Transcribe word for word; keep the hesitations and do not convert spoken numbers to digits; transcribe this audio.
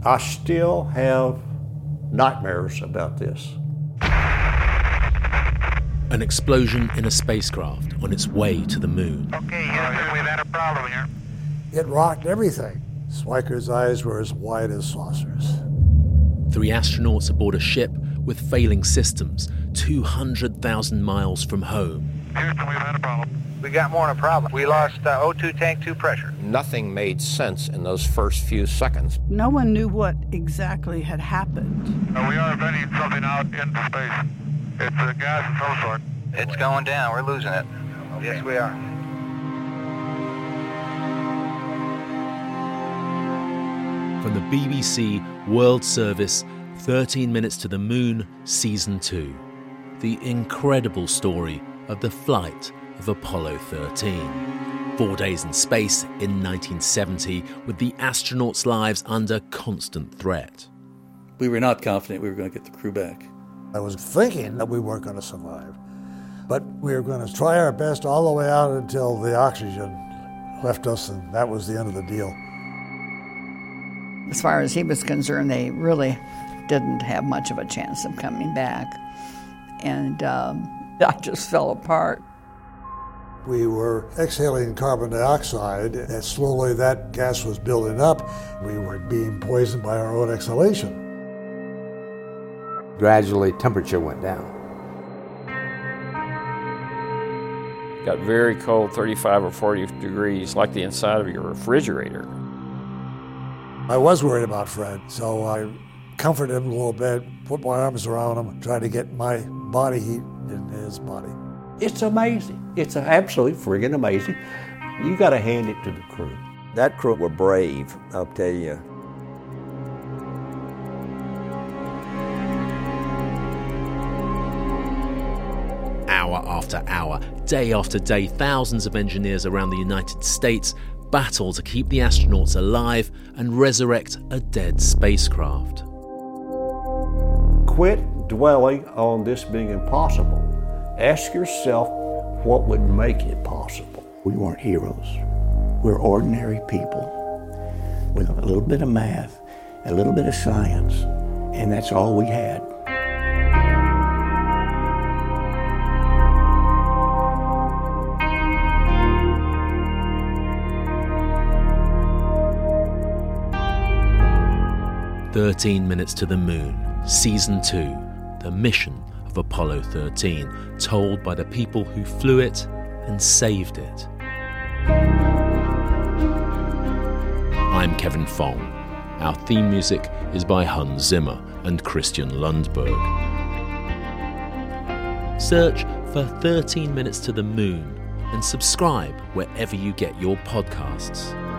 I still have nightmares about this. An explosion in a spacecraft on its way to the moon. Okay, Houston, we've had a problem here. It rocked everything. Schweiker's eyes were as wide as saucers. Three astronauts aboard a ship with failing systems, two hundred thousand miles from home. Houston, we've had a problem. We got more than a problem. We lost uh, O two tank two pressure. Nothing made sense in those first few seconds. No one knew what exactly had happened. Uh, we are sending something out into space. It's a gas of some sort. It's going down. We're losing it. Yes, we are. From the B B C World Service, thirteen minutes to the Moon, Season two. The incredible story of the flight of Apollo thirteen. Four days in space in nineteen seventy, with the astronauts' lives under constant threat. We were not confident we were going to get the crew back. I was thinking that we weren't going to survive, but we were going to try our best all the way out until the oxygen left us, and that was the end of the deal. As far as he was concerned, they really didn't have much of a chance of coming back. And um, I just fell apart. We were exhaling carbon dioxide, and slowly that gas was building up. We were being poisoned by our own exhalation. Gradually, temperature went down. Got very cold, thirty-five or forty degrees, like the inside of your refrigerator. I was worried about Fred, so I comforted him a little bit, put my arms around him, tried to get my body heat in his body. It's amazing. It's absolutely friggin' amazing. You got to hand it to the crew. That crew were brave, I'll tell you. Hour after hour, day after day, thousands of engineers around the United States battle to keep the astronauts alive and resurrect a dead spacecraft. Quit dwelling on this being impossible. Ask yourself what would make it possible. We weren't heroes. We're ordinary people with a little bit of math, a little bit of science, and that's all we had. thirteen minutes to the Moon, Season two, the mission of Apollo thirteen, told by the people who flew it and saved it. I'm Kevin Fong. Our theme music is by Hans Zimmer and Christian Lundberg. Search for thirteen minutes to the Moon and subscribe wherever you get your podcasts.